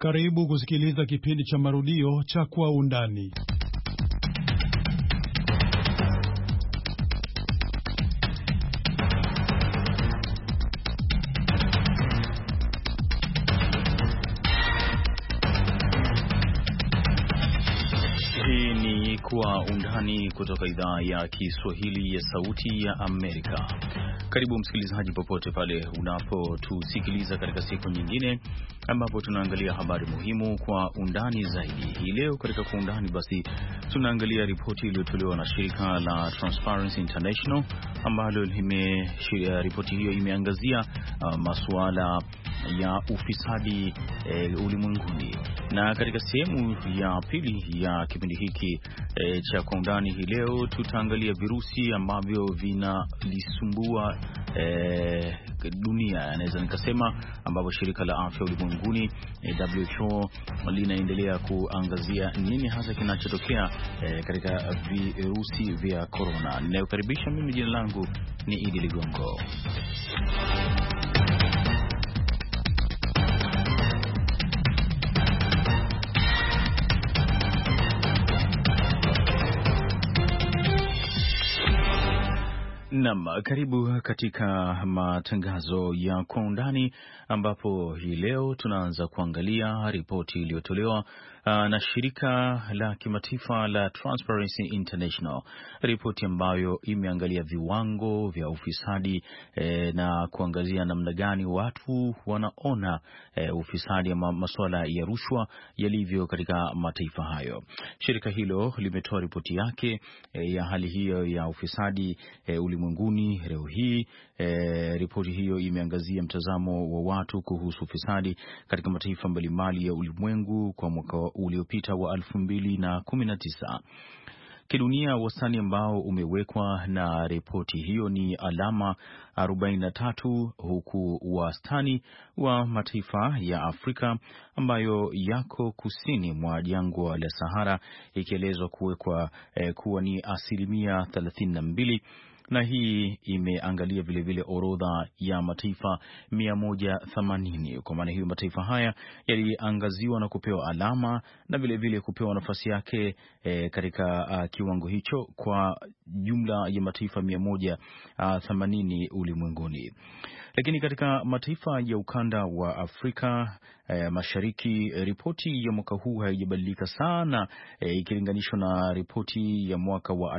Karibu kusikiliza kipindi cha marudio cha Kwa Undani. Hii ni Kwa Undani kutoka idhaa ya Kiswahili ya Sauti ya Amerika. Karibu msikilizaji popote pale unapotusikiliza katika siku nyingine ambapo tunaangalia habari muhimu kwa undani zaidi. Hii leo katika Kwa Undani basi tunaangalia ripoti iliyotolewa na shirika la Transparency International ambalo ripoti hiyo imeangazia masuala ya ufisadi ulimwenguni. Na katika sehemu ya pili ya kipindi hiki cha Kwa Undani hii leo tutaangalia virusi ambavyo vinalisumbua dunia, naweza nikasema, ambapo shirika la afya ulimwenguni WHO linaendelea kuangazia nini hasa kinachotokea katika virusi vya corona. Ninayokaribisha mimi, jina langu ni Idi Ligongo. Naam, karibu katika matangazo ya Kwa Undani ambapo hii leo tunaanza kuangalia ripoti iliyotolewa na shirika la kimataifa la Transparency International, ripoti ambayo imeangalia viwango vya ufisadi na kuangazia namna gani watu wanaona ufisadi ama masuala ya rushwa yalivyo katika mataifa hayo. Shirika hilo limetoa ripoti yake ya hali hiyo ya ufisadi ulimwenguni leo hii. Ripoti hiyo imeangazia mtazamo wa watu kuhusu ufisadi katika mataifa mbalimbali ya ulimwengu kwa mwaka uliopita wa 2019. Kidunia, wastani ambao umewekwa na ripoti hiyo ni alama 43, huku wastani wa mataifa ya Afrika ambayo yako kusini mwa jangwa la Sahara ikielezwa kuwa ni 32%. Na hii imeangalia vilevile orodha ya mataifa 180. Kwa maana hiyo mataifa haya yaliangaziwa na kupewa alama na vilevile kupewa nafasi yake katika kiwango hicho kwa jumla ya mataifa 180 ulimwenguni. Lakini katika mataifa ya ukanda wa Afrika Mashariki, ripoti ya mwaka huu haijabadilika sana ikilinganishwa na ripoti ya mwaka wa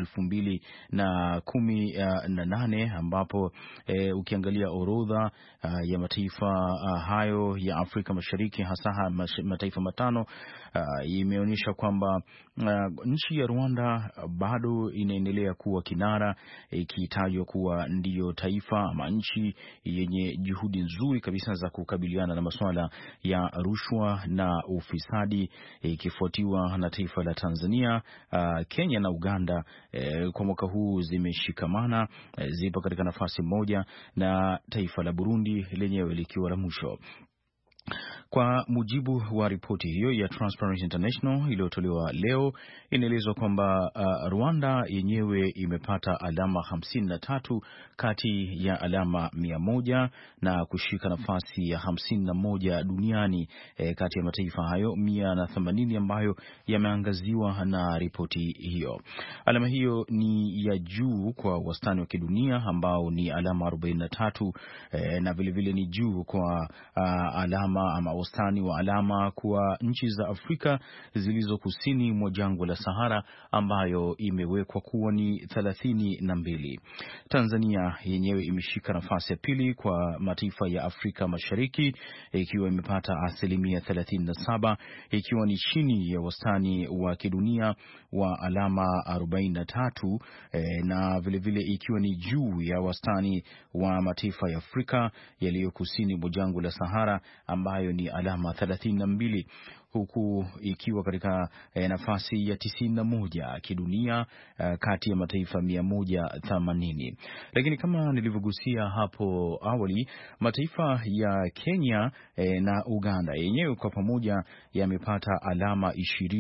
2018 ambapo ukiangalia orodha ya mataifa hayo ya Afrika Mashariki, hasa mataifa matano, imeonyesha kwamba nchi ya Rwanda bado inaendelea kuwa kinara, ikitajwa kuwa ndiyo taifa ama nchi yenye juhudi nzuri kabisa za kukabiliana na masuala ya rushwa na ufisadi, ikifuatiwa na taifa la Tanzania. Kenya na Uganda kwa mwaka huu zimeshikamana, zipo katika nafasi moja, na taifa la Burundi lenyewe likiwa la mwisho. Kwa mujibu wa ripoti hiyo ya Transparency International iliyotolewa leo, inaelezwa kwamba Rwanda yenyewe imepata alama 53 kati ya alama 100 na kushika nafasi ya 51 duniani kati ya mataifa hayo 180 ambayo yameangaziwa na ripoti hiyo. Alama hiyo ni ya juu kwa wastani wa kidunia ambao ni alama 43, na vilevile ni juu kwa alama ama wastani wa alama kwa nchi za Afrika zilizo kusini mwa jangwa la Sahara ambayo imewekwa kuwa ni 32. Tanzania yenyewe imeshika nafasi ya pili kwa mataifa ya Afrika Mashariki ikiwa imepata 37%, ikiwa ni chini ya wastani wa kidunia wa alama 43, na vilevile ikiwa ni juu ya wastani wa mataifa ya Afrika yaliyo kusini mwa jangwa la Sahara ambayo ni alama 32. huku ikiwa katika nafasi ya 91 kidunia kati ya mataifa 180. Lakini kama nilivyogusia hapo awali, mataifa ya Kenya na Uganda yenyewe kwa pamoja yamepata alama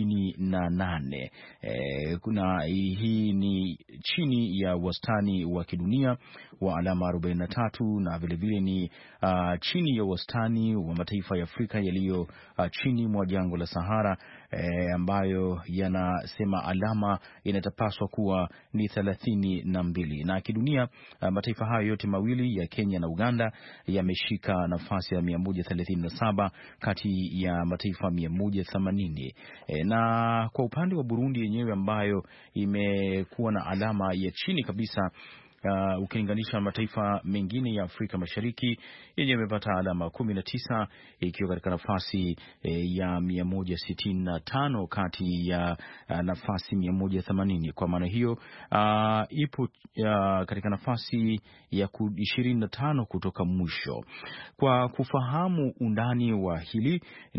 28. Kuna hii ni chini ya wastani wa kidunia wa alama 43, na vilevile ni chini ya wastani wa mataifa ya Afrika yaliyo chini mwa jangwa la Sahara, ambayo yanasema alama inatapaswa kuwa ni 32. Na kidunia mataifa hayo yote mawili ya Kenya na Uganda yameshika nafasi ya 137 kati ya mataifa 180. Na kwa upande wa Burundi yenyewe ambayo imekuwa na alama ya chini kabisa ukilinganisha mataifa mengine ya Afrika Mashariki, yenyewe imepata alama 19 ikiwa katika nafasi ya 165 kati ya nafasi 180. Kwa maana hiyo ipo katika nafasi ya 25 kutoka mwisho. Kwa kufahamu undani wa hili,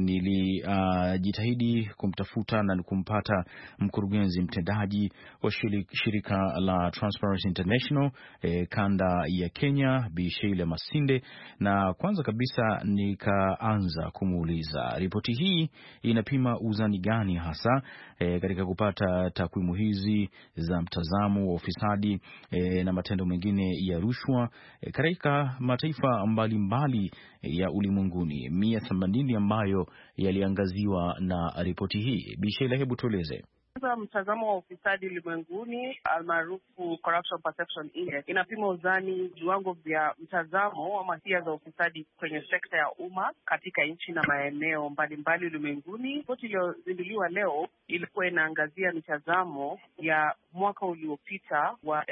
nilijitahidi kumtafuta na kumpata mkurugenzi mtendaji wa shirika la Transparency International kanda ya Kenya, Bi Sheila Masinde, na kwanza kabisa nikaanza kumuuliza ripoti hii inapima uzani gani hasa katika kupata takwimu hizi za mtazamo wa ufisadi na matendo mengine ya rushwa katika mataifa mbalimbali ya ulimwenguni 180 ambayo yaliangaziwa na ripoti hii. Bi Sheila, hebu tueleze. Mtazamo wa ufisadi ulimwenguni almaarufu Corruption Perception Index inapima uzani viwango vya mtazamo ama hisia za ufisadi kwenye sekta ya umma katika nchi na maeneo mbalimbali ulimwenguni. Ripoti iliyozinduliwa leo ilikuwa inaangazia mitazamo ya mwaka uliopita wa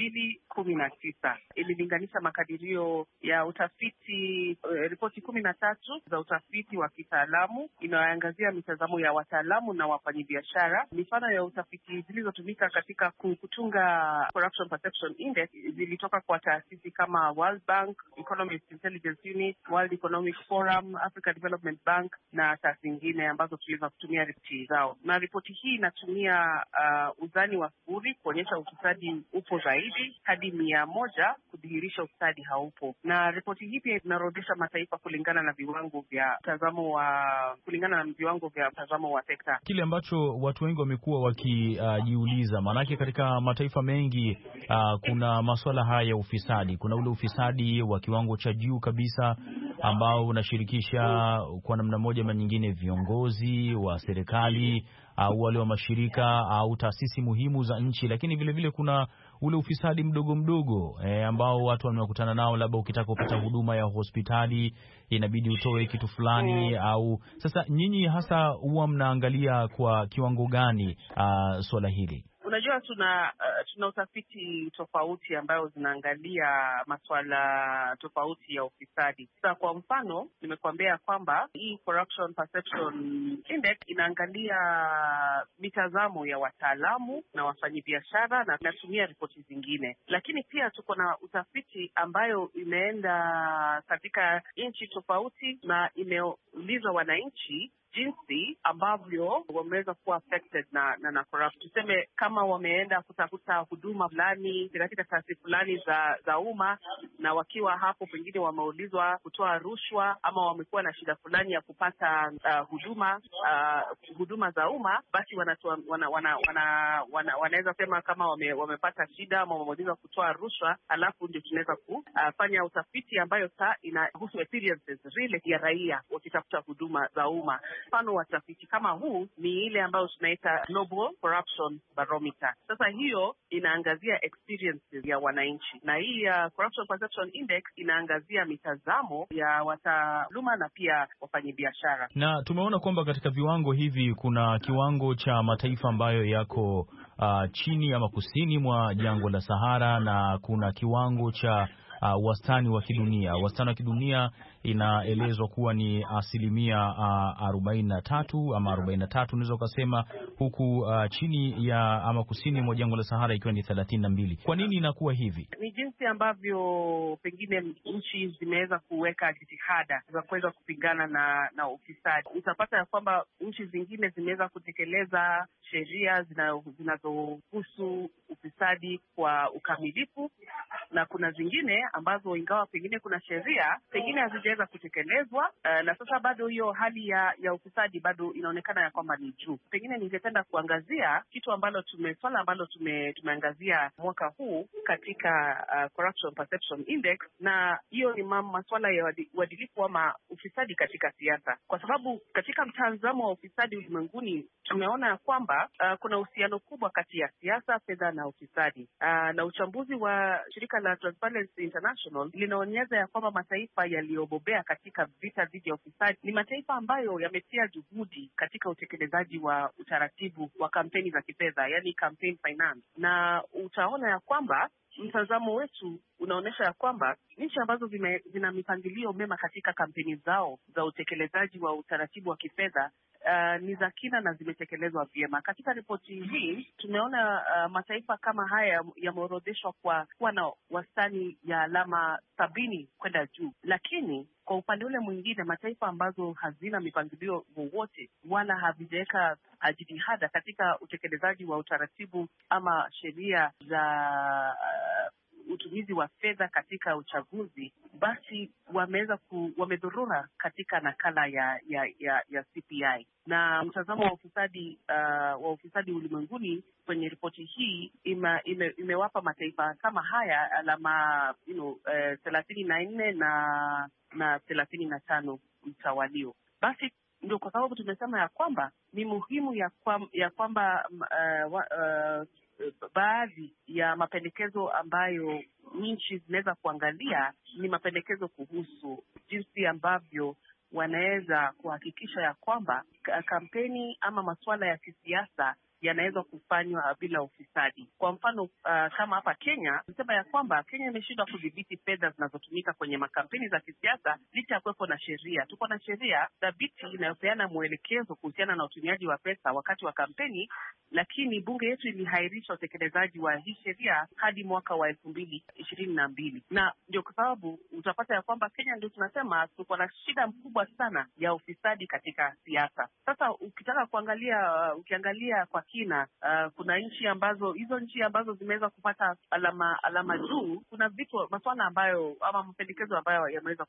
2019. Ililinganisha makadirio ya utafiti, ripoti 13 za utafiti wa kitaalamu inayoangazia mitazamo ya wataalamu na wafanyabiashara. Mifano ya utafiti zilizotumika katika kutunga Corruption Perception Index zilitoka kwa taasisi kama World Bank, Economist Intelligence Unit, World Economic Forum, Africa Development Bank na taasisi zingine ambazo tuliweza kutumia ripoti zao. Na ripoti hii inatumia uzani wa sifuri kuonyesha ufisadi upo zaidi hadi 100 kudhihirisha ufisadi haupo. Na ripoti hii pia inaorodhesha mataifa kulingana na viwango vya mtazamo wa sekta. Kile ambacho watu wengi wamekuwa wakijiuliza, maanake katika mataifa mengi kuna masuala haya ya ufisadi. Kuna ule ufisadi wa kiwango cha juu kabisa ambao unashirikisha kwa namna moja ama nyingine viongozi wa serikali au wale wa mashirika au taasisi muhimu za nchi, lakini vile vile kuna ule ufisadi mdogo mdogo ambao watu wamekutana nao, labda ukitaka kupata huduma ya hospitali inabidi utoe kitu fulani au. Sasa nyinyi hasa huwa mnaangalia kwa kiwango gani swala hili? Unajua, tuna utafiti tofauti ambayo zinaangalia masuala tofauti ya ufisadi. Sasa kwa mfano, nimekuambia kwamba hii Corruption Perception Index inaangalia mitazamo ya wataalamu na wafanyabiashara na inatumia ripoti zingine. Lakini pia tuko na utafiti ambayo imeenda katika nchi tofauti na imeuliza wananchi jinsi ambavyo wameweza kuwa affected na corruption. Tuseme kama wameenda kutafuta huduma fulani katika taasisi fulani za umma, na wakiwa hapo pengine wameulizwa kutoa rushwa ama wamekuwa na shida fulani ya kupata huduma za umma, basi wanaweza sema kama wamepata shida ama wameulizwa kutoa rushwa, alafu ndio tunaweza kufanya utafiti ambayo inahusu experiences really ya raia wakitafuta huduma za umma. Mfano wa tafiti kama huu ni ile ambayo tunaita Global Corruption Barometer. Sasa hiyo inaangazia experiences ya wananchi, na hii Corruption Perception Index inaangazia mitazamo ya wataaluma na pia wafanyabiashara. Na tumeona kwamba katika viwango hivi kuna kiwango cha mataifa ambayo yako chini ama kusini mwa jangwa la Sahara, na kuna kiwango cha wastani wa kidunia. Wastani wa kidunia inaelezwa kuwa ni 43 ama 43 unaweza ukasema, huku chini ya ama kusini mwa jangwa la Sahara ikiwa ni 32. Kwa nini inakuwa hivi? Ni jinsi ambavyo pengine nchi zimeweza kuweka jitihada za kuweza kupigana na ufisadi. Utapata ya kwamba nchi zingine zimeweza kutekeleza sheria zinazohusu ufisadi kwa ukamilifu, na kuna zingine ambazo ingawa pengine kuna sheria pengine hazijaweza kutekelezwa, na sasa bado hiyo hali ya ufisadi bado inaonekana ya kwamba ni juu. Pengine ningependa kuangazia kitu ambalo swala ambalo tumeangazia mwaka huu katika Corruption Perception Index, na hiyo ni masuala ya uadilifu ama ufisadi katika siasa, kwa sababu katika mtazamo wa ufisadi ulimwenguni tumeona ya kwamba kuna uhusiano kubwa kati ya siasa, fedha na ufisadi, na uchambuzi wa shirika la Transparency International linaonyesha ya kwamba mataifa yaliyobobea katika vita dhidi ya ufisadi ni mataifa ambayo yametia juhudi katika utekelezaji wa utaratibu wa kampeni za kifedha, yani campaign finance, na utaona ya kwamba mtazamo wetu unaonyesha ya kwamba nchi ambazo zina mipangilio mema katika kampeni zao za utekelezaji wa utaratibu wa kifedha ni za kina na zimetekelezwa vyema. Katika ripoti hii tumeona mataifa kama haya yameorodheshwa kwa kuwa na wastani ya alama 70 kwenda juu, lakini kwa upande ule mwingine mataifa ambazo hazina mipangilio wowote wala havijaweka jitihada katika utekelezaji wa utaratibu ama sheria za utumizi wa fedha katika uchaguzi, basi wamedhurura katika nakala ya CPI. Na mtazamo wa ufisadi ulimwenguni kwenye ripoti hii imewapa mataifa kama haya alama 34 na 35 mtawalio. Basi ndio kwa sababu tumesema ya kwamba ni muhimu ya kwamba baadhi ya mapendekezo ambayo nchi zinaweza kuangalia ni mapendekezo kuhusu jinsi ambavyo wanaweza kuhakikisha ya kwamba kampeni ama masuala ya kisiasa yanaweza kufanywa bila ufisadi. Kwa mfano kama hapa Kenya, tunasema ya kwamba Kenya imeshindwa kudhibiti fedha zinazotumika kwenye makampeni za kisiasa licha ya kuwepo na sheria. Tuko na sheria thabiti inayopeana mwelekezo kuhusiana na utumiaji wa pesa wakati wa kampeni, lakini bunge yetu ilihairisha utekelezaji wa hii sheria hadi mwaka wa 2022. Na ndio kwa sababu utapata ya kwamba Kenya ndio tunasema tuko na shida mkubwa sana ya ufisadi katika siasa. Sasa ukiangalia kwa kina, kuna nchi ambazo zimeweza kupata alama juu. Kuna masuala ambayo ama mapendekezo ambayo yameweza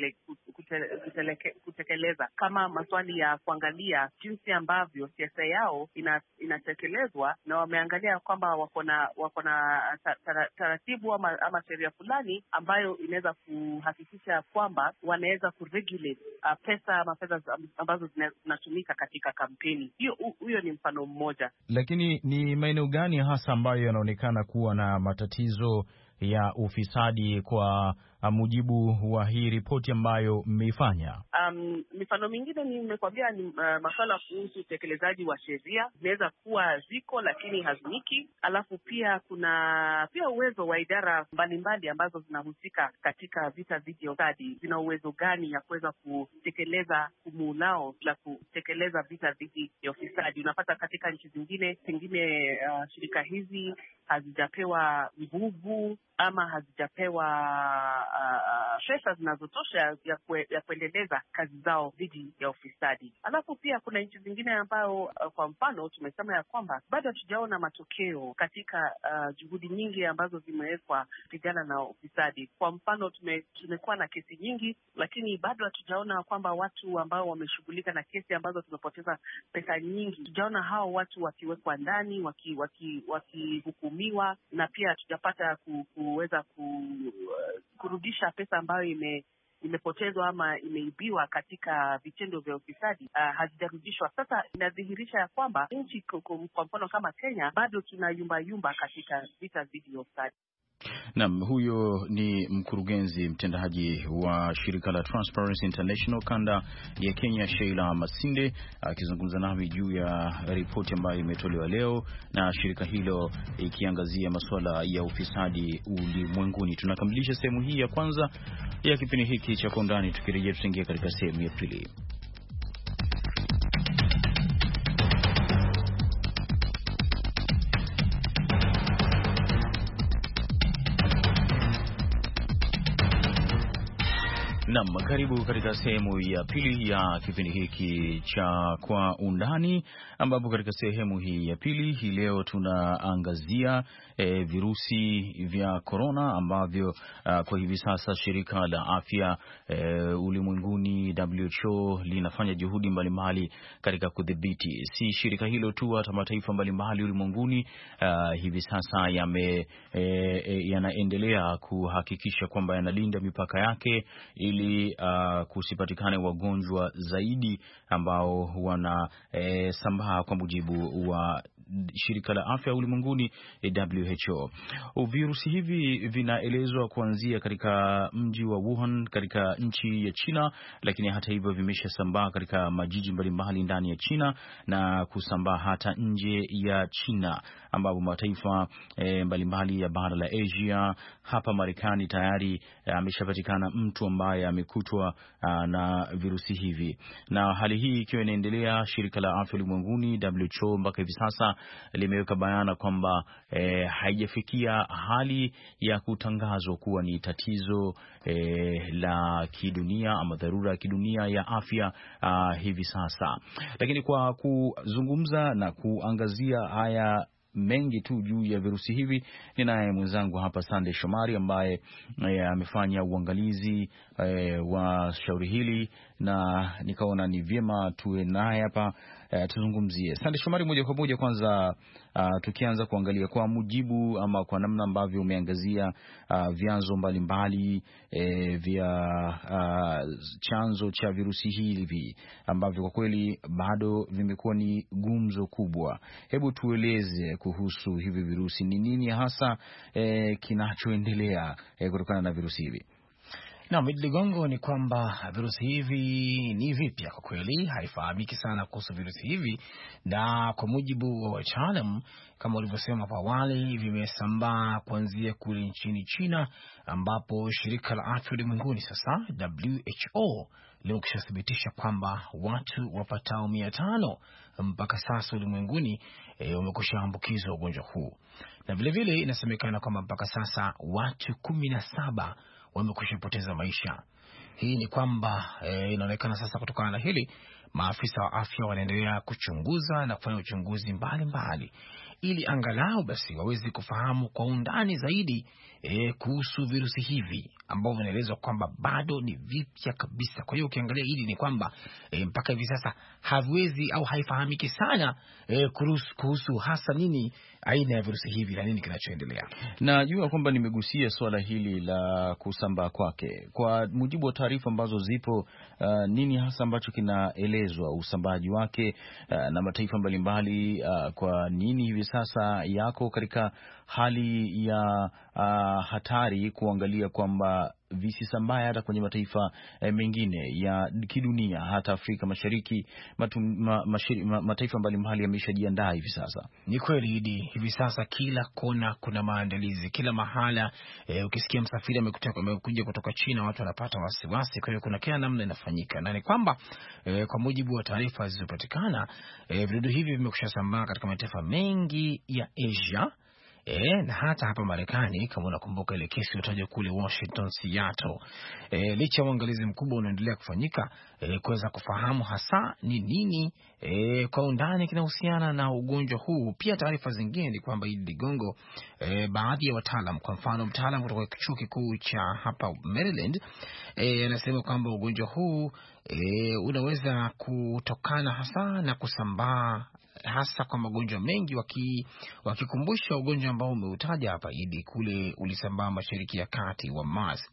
kutekeleza kama maswali ya kuangalia jinsi ambavyo siasa yao inatekelezwa, na wameangalia kwamba wako na taratibu ama sheria fulani ambayo inaweza kuhakikisha kwamba wanaweza kuregulate pesa ama fedha ambazo zinatumika katika kampeni. Huyo ni mfano mmoja. Lakini ni maeneo gani hasa ambayo yanaonekana kuwa na matatizo ya ufisadi kwa mujibu wa hii ripoti ambayo mmeifanya? Mifano mingine nimekwambia ni masuala kuhusu utekelezaji wa sheria, zinaweza kuwa ziko lakini hazimiki. Alafu pia kuna uwezo wa idara mbalimbali ambazo zinahusika katika vita dhidi ya ufisadi, zina uwezo gani ya kuweza kutekeleza jukumu lao la kutekeleza vita dhidi ya ufisadi. Unapata katika nchi zingine pengine shirika hizi hazijapewa nguvu ama hazijapewa pesa zinazotosha ya kuendeleza kazi zao dhidi ya ufisadi. Alafu pia kuna nchi zingine ambayo kwa mfano tumesema ya kwamba bado hatujaona matokeo katika juhudi nyingi ambazo zimewekwa kupigana na ufisadi. Kwa mfano tumekuwa na kesi nyingi, lakini bado hatujaona kwamba watu ambao wameshughulika na kesi ambazo tumepoteza pesa nyingi, tujaona hao watu wakiwekwa ndani, wakihukumiwa, na pia hatujapata kuweza kurudisha pesa ambayo imepotezwa ama imeibiwa katika vitendo vya ufisadi, hazijarudishwa. Sasa inadhihirisha ya kwamba nchi kwa mfano kama Kenya bado tuna yumba katika vita dhidi ya ufisadi. Naam, huyo ni mkurugenzi mtendaji wa shirika la Transparency International kanda ya Kenya, Sheila Masinde, akizungumza nami juu ya ripoti ambayo imetolewa leo na shirika hilo ikiangazia masuala ya ufisadi ulimwenguni. Tunakamilisha sehemu hii ya kwanza ya kipindi hiki cha Kwa Undani. Tukirejea tutaingia katika sehemu ya pili. Naam, karibu katika sehemu ya pili ya kipindi hiki cha Kwa Undani, ambapo katika sehemu hii ya pili hii leo tunaangazia virusi vya korona ambavyo kwa hivi sasa shirika la afya ulimwenguni WHO linafanya juhudi mbalimbali katika kudhibiti. Si shirika hilo tu, hata mataifa mbalimbali ulimwenguni hivi sasa yanaendelea kuhakikisha kwamba yanalinda mipaka yake ili kusipatikane wagonjwa zaidi ambao wanasambaa kwa mujibu wa shirika la afya ulimwenguni WHO. Virusi hivi vinaelezwa kuanzia katika mji wa Wuhan katika nchi ya China, lakini hata hivyo vimeshasambaa katika majiji mbalimbali ndani ya China na kusambaa hata nje ya China, ambapo mataifa mbalimbali ya bara la Asia. Hapa Marekani tayari ameshapatikana mtu ambaye amekutwa na virusi hivi, na hali hii ikiwa inaendelea, shirika la afya ulimwenguni WHO mpaka hivi sasa limeweka bayana kwamba haijafikia hali ya kutangazwa kuwa ni tatizo la kidunia ama dharura ya kidunia ya afya hivi sasa. Lakini kwa kuzungumza na kuangazia haya mengi tu juu ya virusi hivi, ninaye mwenzangu hapa Sande Shomari ambaye amefanya uangalizi wa shauri hili, na nikaona ni vyema tuwe naye hapa tuzungumzie. Sande Shomari, moja kwa moja, kwanza tukianza kuangalia kwa mujibu ama kwa namna ambavyo umeangazia vyanzo mbalimbali vya chanzo cha virusi hivi ambavyo kwa kweli bado vimekuwa ni gumzo kubwa, hebu tueleze kuhusu hivi virusi. Ni nini hasa kinachoendelea kutokana na virusi hivi? Na Ligongo, ni kwamba virusi hivi ni vipya kwa kweli, haifahamiki sana kuhusu virusi hivi, na kwa mujibu wa wataalam kama walivyosema hapo awali, vimesambaa kuanzia kule nchini China, ambapo shirika la afya ulimwenguni sasa WHO limekwishathibitisha kwamba watu wapatao 500 mpaka sasa ulimwenguni wamekwishaambukizwa ugonjwa huu, na vile vile inasemekana kwamba mpaka sasa watu 17 wamekushapoteza maisha. Hii ni kwamba inaonekana sasa, kutokana na hili, maafisa wa afya wanaendelea kuchunguza na kufanya uchunguzi mbalimbali ili angalau basi waweze kufahamu kwa undani zaidi kuhusu virusi hivi ambavyo vinaelezwa kwamba bado ni vipya kabisa. Kwa hiyo ukiangalia hili ni kwamba mpaka hivi sasa haviwezi au haifahamiki sana kuhusu hasa nini aina ya virusi hivi na nini kinachoendelea. Najua kwamba nimegusia swala hili la kusambaa kwake. Kwa mujibu wa taarifa ambazo zipo, nini hasa ambacho kinaelezwa usambaaji wake na mataifa mbalimbali, kwa nini hivi sasa yako katika hali ya hatari, kuangalia kwamba visisambaye hata kwenye mataifa mengine ya kidunia, hata Afrika Mashariki, mataifa mbalimbali yameshajiandaa hivi sasa. Ni kweli hivi sasa kila kona kuna maandalizi, kila mahala. Ukisikia msafiri amekuja kutoka China, watu wanapata wasiwasi. Kwa hiyo kuna kila namna inafanyika, na ni kwamba kwa mujibu wa taarifa zilizopatikana, virudu hivi vimekushasambaa katika mataifa mengi ya Asia. Na hata hapa Marekani, kama unakumbuka ile kesi iliyotajwa kule Washington, Seattle. Licha uangalizi mkubwa unaendelea kufanyika kuweza kufahamu hasa ni nini kwa undani kinahusiana na ugonjwa huu. Pia taarifa zingine ni kwamba Ligongo, baadhi ya wataalam, kwa mfano mtaalamu kutoka chuo kikuu cha hapa Maryland, anasema kwamba ugonjwa huu unaweza kutokana hasa na kusambaa hasa kwa magonjwa mengi, wakikumbusha ugonjwa ambao umeutaja hapa kule ulisambaa Mashariki ya Kati wa MERS,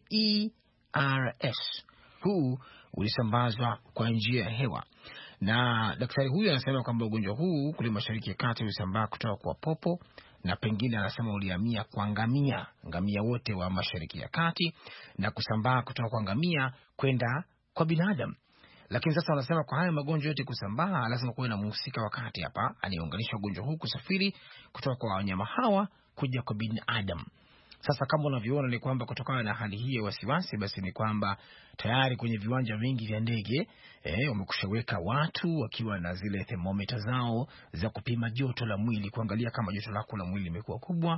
MERS. Huu ulisambazwa kwa njia ya hewa, na daktari huyu anasema kwamba ugonjwa huu kule Mashariki ya Kati ulisambaa kutoka kwa popo na pengine anasema ulihamia kwa ngamia wote wa Mashariki ya Kati na kusambaa kutoka kwa ngamia kwenda kwa binadamu. Lakini sasa wanasema kwa haya magonjwa yote kusambaa, lazima kuwe na mhusika wakati hapa anayeunganisha ugonjwa huu kusafiri kutoka kwa wanyama hawa kuja kwa binadamu. Sasa kama unavyoona ni kwamba kutokana na hali hii ya wasiwasi, basi ni kwamba tayari kwenye viwanja vingi vya ndege wamekushaweka watu wakiwa na zile thermometer zao za kupima joto la mwili, kuangalia kama joto lako la mwili limekuwa kubwa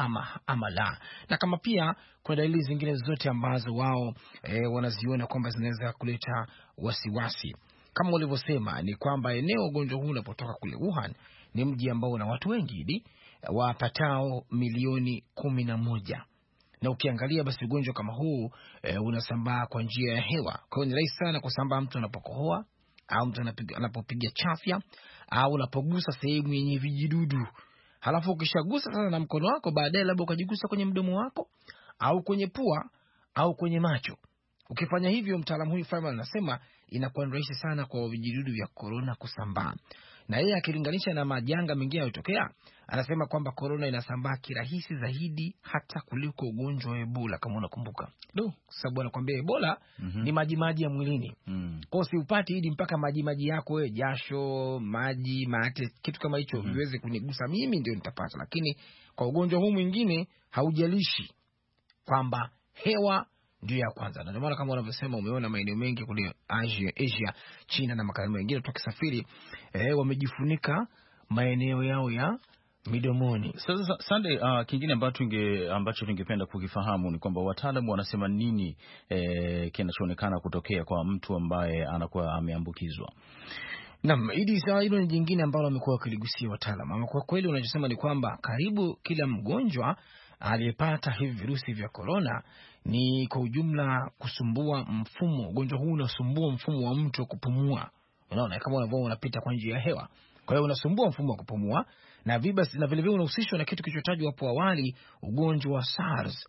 ama la. Na kama pia kwa dalili zingine zote ambazo wao wanaziona kwamba zinaweza kuleta wasiwasi. Kama ulivyosema ni kwamba eneo ugonjwa huu unapotoka kule Wuhan ni mji ambao una watu wengi wapatao milioni 11. Na ukiangalia basi ugonjwa kama huu unasambaa kwa njia ya hewa. Kwa hiyo ni rahisi sana kusambaa mtu anapokohoa au mtu anapopiga chafya au unapogusa sehemu yenye vijidudu. Halafu ukishagusa sasa na mkono wako, baadaye labda ukajigusa kwenye mdomo wako au kwenye pua au kwenye macho. Ukifanya hivyo, mtaalamu huyu Feynman anasema inakuwa rahisi sana kwa vijidudu vya corona kusambaa. Na yeye akilinganisha na majanga mengine yanayotokea, anasema kwamba corona inasambaa kirahisi zaidi hata kuliko ugonjwa wa Ebola, kama unakumbuka. Sababu anakuambia Ebola ni maji ya mwilini. Kwa hiyo siupati hidi mpaka maji yako wewe, jasho, maji, mate, kitu kama hicho viweze kunigusa mimi ndio nitapata. Lakini kwa ugonjwa huu mwingine haujalishi kwamba hewa ndio ya kwanza. Na ndio maana kama wanavyosema, umeona maeneo mengi kule Asia, China na makabila mengine tukisafiri wamejifunika maeneo yao ya midomoni. Sasa Sunday, kingine ambacho tungependa kukifahamu ni kwamba wataalamu wanasema nini kinachoonekana kutokea kwa mtu ambaye anakuwa ameambukizwa. Naam, hilo ni jingine ambalo wamekuwa wakiligusia wataalamu. Ama kwa kweli unachosema ni kwamba karibu kila mgonjwa aliyepata hivi virusi vya corona ni kwa ujumla kusumbua mfumo. Ugonjwa huu unasumbua mfumo wa mtu kupumua. Unaona kama unapita kwa njia ya hewa. Kwa hiyo unasumbua mfumo wa kupumua na vile vile unahusishwa na kitu kilichotajwa hapo awali, ugonjwa wa SARS.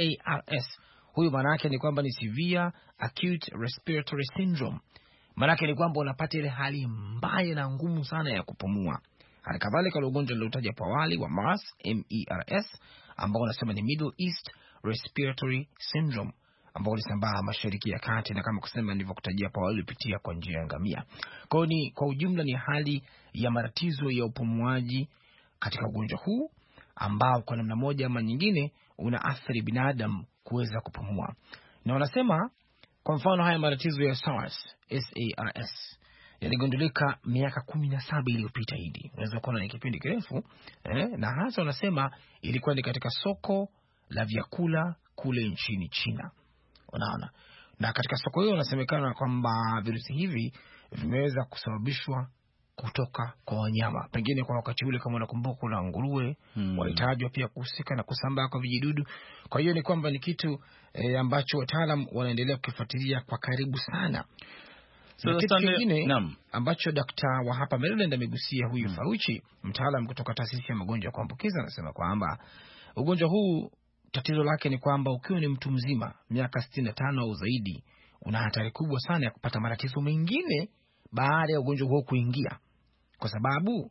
Huyu maana yake ni kwamba ni severe acute respiratory syndrome. Maana yake ni kwamba unapata ile hali mbaya na ngumu sana ya kupumua. Hali kadhalika ugonjwa uliotajwa hapo awali wa MERS ambao unasema ni Middle East Respiratory Syndrome, ambao ulisambaa Mashariki ya Kati na kama kusema nilivyokutajia hapo awali ulipitia kwa njia ya ngamia. Kwa ujumla ni hali ya matatizo ya upumuaji katika ugonjwa huu ambao kwa namna moja ama nyingine unaathiri binadamu kuweza kupumua. Na wanasema kwa mfano haya matatizo ya SARS yaligundulika miaka 17 iliyopita hidi. Unaweza kuona ni kipindi kirefu na hasa wanasema ilikuwa ni katika soko la vyakula kule nchini China. Unaona? Na katika soko hiyo wanasemekana kwamba virusi hivi vimeweza kusababishwa kutoka kwa wanyama. Pengine kwa wakati ule kama unakumbuka kuna nguruwe walitajwa pia kuhusika na kusambaa kwa vijidudu. Kwa hiyo ni kwamba ni kitu ambacho wataalamu wanaendelea kukifuatilia kwa karibu sana. Kitu kingine ambacho daktari wa hapa Maryland amegusia huyu Fauci, mtaalamu kutoka taasisi ya magonjwa ya kuambukiza, anasema kwamba ugonjwa huu tatizo lake ni kwamba ukiwa ni mtu mzima miaka 65 au zaidi, una hatari kubwa sana ya kupata matatizo mengine baada ya ugonjwa huo kuingia. Kwa sababu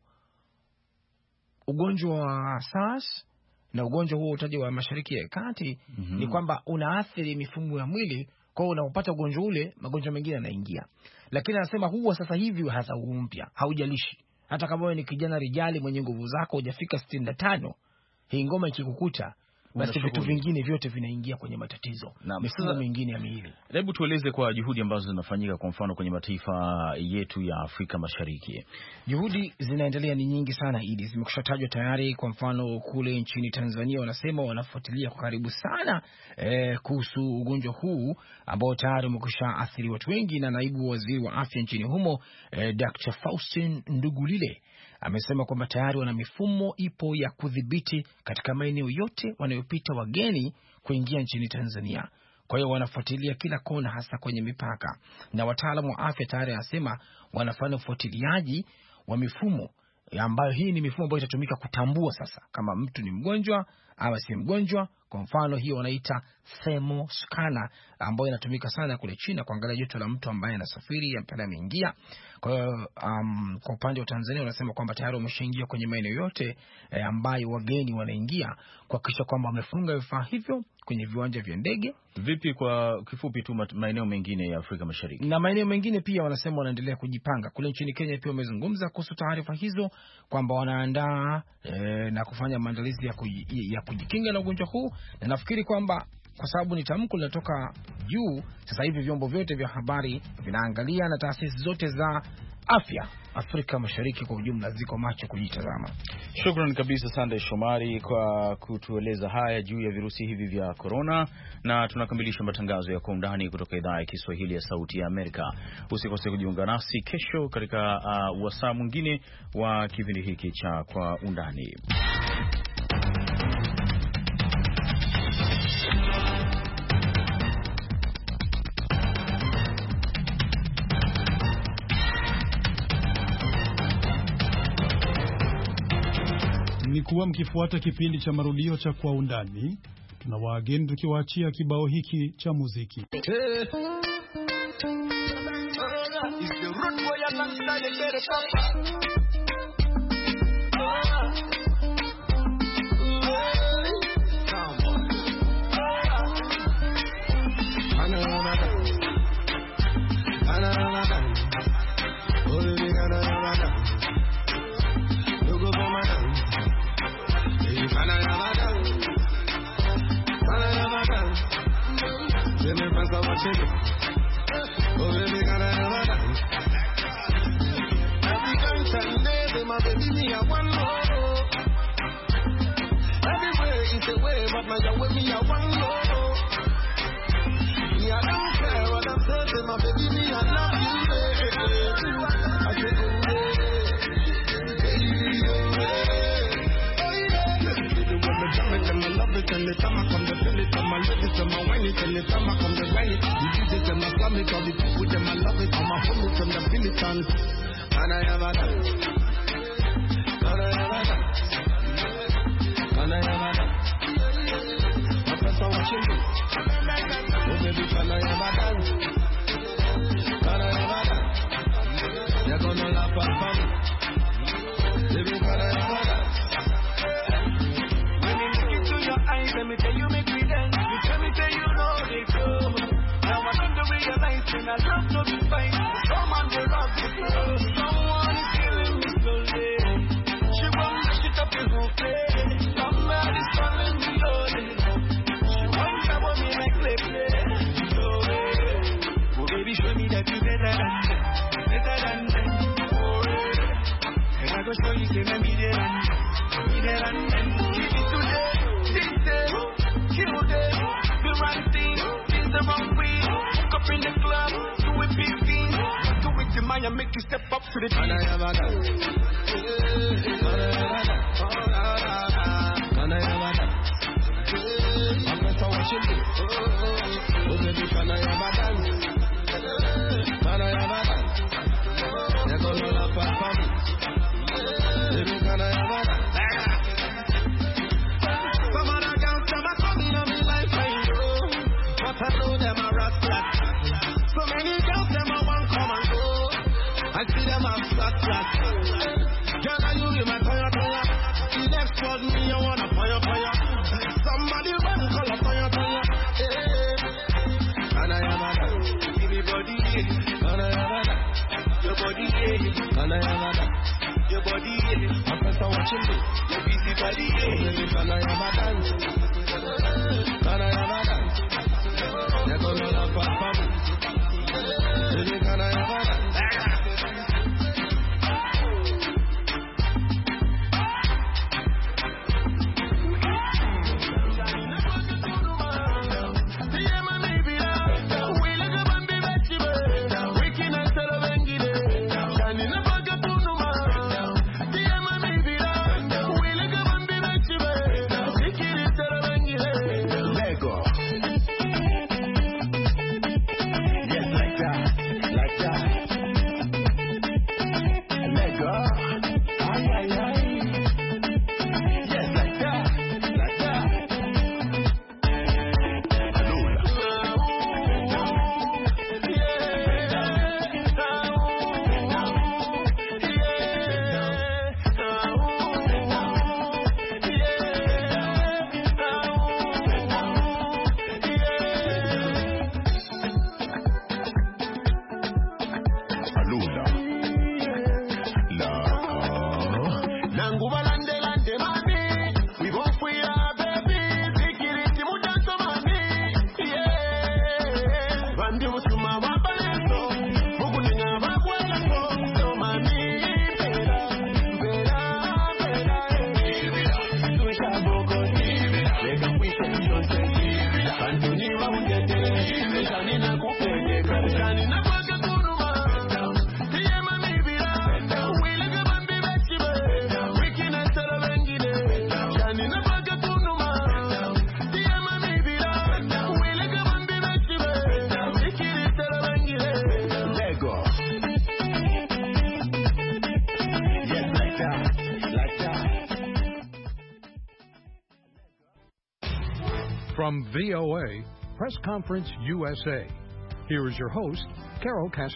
ugonjwa wa SARS na ugonjwa huo utaji wa Mashariki ya Kati ni kwamba unaathiri mifumo ya mwili. Kwa hiyo unapopata ugonjwa ule, magonjwa mengine yanaingia. Lakini anasema huwa sasa hivi hasa mpya, haujalishi. Hata kama wewe ni kijana rijali mwenye nguvu zako hujafika 65, hii ngoma ikikukuta basi vitu vingine vyote vinaingia kwenye matatizo. Mifumo mingine ya miili. Hebu tueleze kwa juhudi ambazo zinafanyika kwa mfano kwenye mataifa yetu ya Afrika Mashariki. Juhudi zinaendelea ni nyingi sana hili. Zimekushatajwa tayari. Kwa mfano kule nchini Tanzania wanasema wanafuatilia kwa karibu sana kuhusu ugonjwa huu ambao tayari umekusha athiri watu wengi, na naibu waziri wa afya nchini humo Dr. Faustin Ndugulile amesema kwamba tayari wana mifumo ipo ya kudhibiti katika maeneo yote wanayopita wageni kuingia nchini Tanzania. Kwa hiyo wanafuatilia kila kona, hasa kwenye mipaka, na wataalamu wa afya tayari anasema wanafanya ufuatiliaji wa mifumo ambayo hii ni mifumo ambayo itatumika kutambua sasa kama mtu ni mgonjwa ama si mgonjwa Kwa mfano hiyo wanaita thermoscanner ambayo inatumika sana kule China kuangalia joto la mtu ambaye anasafiri ambaye ameingia. Kwa hiyo kwa upande wa Tanzania wanasema kwamba tayari wameshaingia kwenye maeneo yote ambayo wageni wanaingia, kuhakikisha kwamba wamefunga vifaa hivyo kwenye viwanja vya ndege. Vipi kwa kifupi tu maeneo mengine ya Afrika Mashariki? Na maeneo mengine pia wanasema wanaendelea kujipanga. Kule nchini Kenya pia wamezungumza kuhusu taarifa hizo kwamba wanaandaa na kufanya maandalizi ya kujikinga na ugonjwa huu, na nafikiri kwamba kwa sababu ni tamko linatoka juu, sasa hivi vyombo vyote vya habari vinaangalia na taasisi zote za afya Afrika Mashariki kwa ujumla ziko macho kujitazama. Shukrani kabisa Sunday Shomari kwa kutueleza haya juu ya virusi hivi vya corona, na tunakamilisha matangazo ya Kwa Undani kutoka idhaa ya Kiswahili ya Sauti ya Amerika. Usikose kujiunga nasi kesho katika wasaa mwingine wa kipindi hiki cha Kwa Undani. Mlikuwa mkifuata kipindi cha marudio cha Kwa Undani. Tunawaageni tukiwaachia kibao hiki cha muziki. Make you step up to the From VOA, Press Conference USA, here is your host, Carol Castro.